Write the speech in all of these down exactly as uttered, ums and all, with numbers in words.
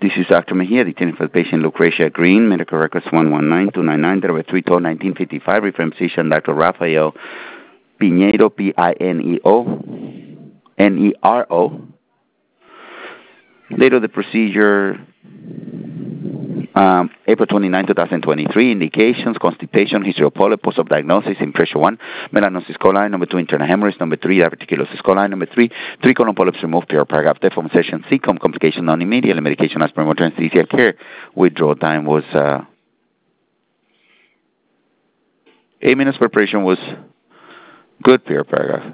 This is Doctor Mejia, detailing for the patient Lucretia Green, medical records one one nine two nine nine, December three twelve nineteen fifty-five, referring physician Doctor Rafael Piñeiro, P I N E O, N E R O. Date of the procedure, um, April twenty-ninth, twenty twenty-three. Indications: constipation, history of polyp, post-op diagnosis, impression one, melanosis coli, number two, internal hemorrhage, number three, diverticulosis coli, number three, three colon polyps removed, pure paragraph, deformation, C C O M, complication non-immediate, medication as per more anesthesia care. Withdrawal time was uh, eight minutes. Preparation was good, pure paragraph.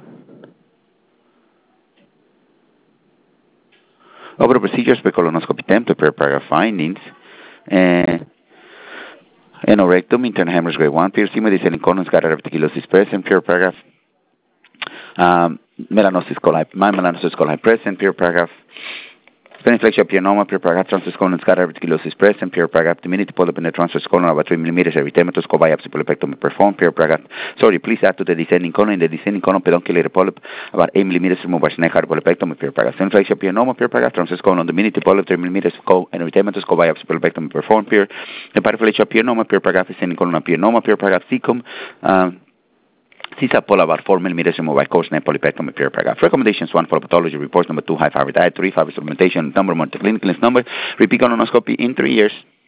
Over the procedures, colonoscopy temp, pure paragraph findings. Uh, Anorectum, internal hemorrhage grade one, piercing, descending colon, scatter diverticulosis present, pure paragraph. Um, melanosis coli, my melanosis coli present, pure paragraph. Speniflexia pionoma, pure paragraph, transverse colon, scatter diverticulosis present, pure paragraph. Diminutive polyp in the transverse colon, about three millimeters, erythematous, co-biopsy polypectomy performed, pure paragraph. Sorry, please add to the descending colon, in the descending colon, pedunculated polyp, about eight millimeters, removed by snake heart polypectomy, pure paragraph. Speniflexia pionoma, pure paragraph, transverse colon, diminutive polyp, three millimeters, co and erythematous, co-biopsy polypectomy performed, pure. Hepatoflexia pionoma, pure paragraph, descending colon, pionoma, pure paragraph, C C O M. Um, C S A P about four millimeters removed by course net polypectomy, pure paragraph. Recommendations: one, for pathology reports; number two, high fiber diet; three, fiber supplementation; number one, clinical number. Repeat colonoscopy in three years.